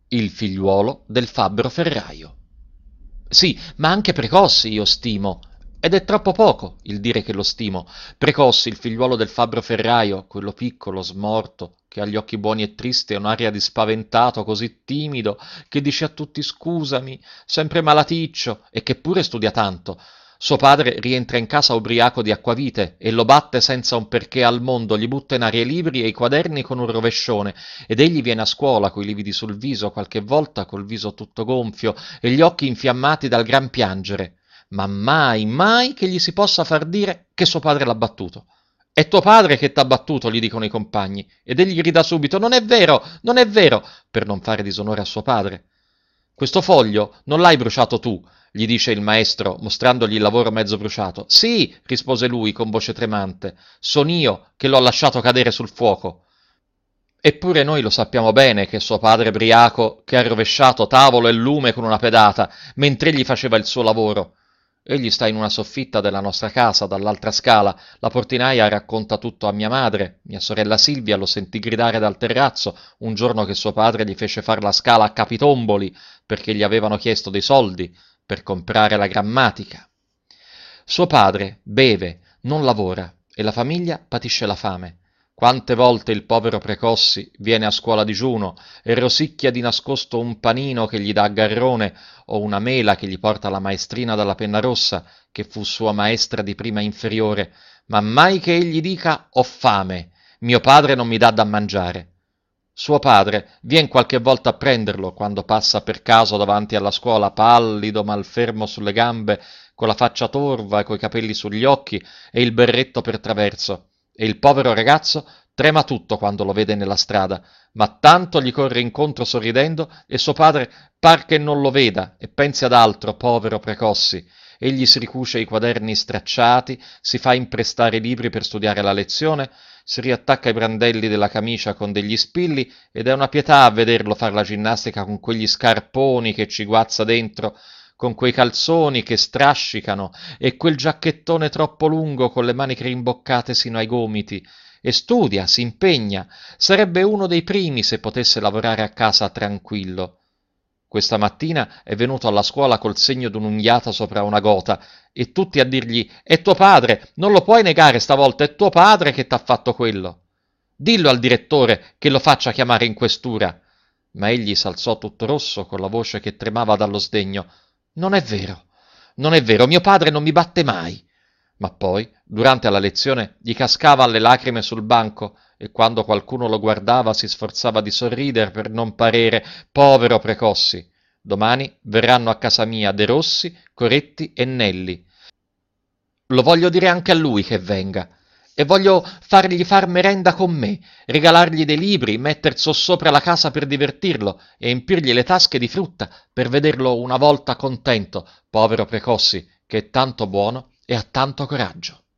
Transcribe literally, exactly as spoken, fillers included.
Il figliuolo del fabbro ferraio. Sì, ma anche Precossi io stimo. Ed è troppo poco il dire che lo stimo. Precossi, il figliuolo del fabbro ferraio, quello piccolo, smorto, che ha gli occhi buoni e tristi e un'aria di spaventato così timido, che dice a tutti scusami, sempre malaticcio, e che pure studia tanto. Suo padre rientra in casa ubriaco di acquavite e lo batte senza un perché al mondo, gli butta in aria i libri e i quaderni con un rovescione, ed egli viene a scuola coi lividi sul viso, qualche volta col viso tutto gonfio e gli occhi infiammati dal gran piangere, ma mai, mai che gli si possa far dire che suo padre l'ha battuto. È tuo padre che t'ha battuto, gli dicono i compagni, ed egli grida subito: Non è vero, non è vero, per non fare disonore a suo padre. Questo foglio non l'hai bruciato tu, gli dice il maestro, mostrandogli il lavoro mezzo bruciato. Sì, rispose lui con voce tremante, son io che l'ho lasciato cadere sul fuoco. Eppure noi lo sappiamo bene che suo padre briaco, che ha rovesciato tavolo e lume con una pedata, mentre egli faceva il suo lavoro. Egli sta in una soffitta della nostra casa, dall'altra scala. La portinaia racconta tutto a mia madre. Mia sorella Silvia lo sentì gridare dal terrazzo un giorno che suo padre gli fece far la scala a capitomboli perché gli avevano chiesto dei soldi per comprare la grammatica. Suo padre beve, non lavora e la famiglia patisce la fame. Quante volte il povero Precossi viene a scuola digiuno e rosicchia di nascosto un panino che gli dà a Garrone o una mela che gli porta la maestrina dalla penna rossa, che fu sua maestra di prima inferiore, ma mai che egli dica ho fame, mio padre non mi dà da mangiare. Suo padre vien qualche volta a prenderlo quando passa per caso davanti alla scuola, pallido, malfermo sulle gambe, con la faccia torva e coi capelli sugli occhi e il berretto per traverso, e il povero ragazzo trema tutto quando lo vede nella strada, ma tanto gli corre incontro sorridendo e suo padre par che non lo veda e pensi ad altro, povero Precossi. Egli si ricuce i quaderni stracciati, si fa imprestare i libri per studiare la lezione, si riattacca i brandelli della camicia con degli spilli ed è una pietà a vederlo far la ginnastica con quegli scarponi che ci guazza dentro, con quei calzoni che strascicano e quel giacchettone troppo lungo con le maniche rimboccate sino ai gomiti. E studia, si impegna, sarebbe uno dei primi se potesse lavorare a casa tranquillo. Questa mattina è venuto alla scuola col segno d'un'unghiata sopra una gota e tutti a dirgli è tuo padre, non lo puoi negare stavolta, è tuo padre che t'ha fatto quello. Dillo al direttore che lo faccia chiamare in questura. Ma egli s'alzò tutto rosso con la voce che tremava dallo sdegno. Non è vero, non è vero, mio padre non mi batte mai. Ma poi, durante la lezione, gli cascava alle lacrime sul banco e quando qualcuno lo guardava si sforzava di sorridere per non parere povero Precossi. Domani verranno a casa mia De Rossi, Coretti e Nelli. Lo voglio dire anche a lui che venga. E voglio fargli far merenda con me, regalargli dei libri, metter sossopra la casa per divertirlo e empirgli le tasche di frutta per vederlo una volta contento, povero Precossi, che è tanto buono e ha tanto coraggio.